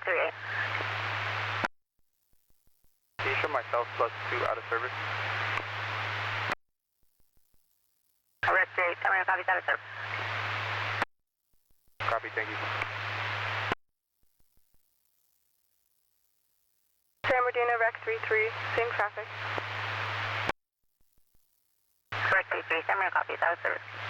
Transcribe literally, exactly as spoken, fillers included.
three eight. Can you show myself plus two out of service? Rex three eight, San Marino copies out of service. Copy, thank you. San Bernardino, Rex three three, same traffic. Rex three three, San Marino copies out of service.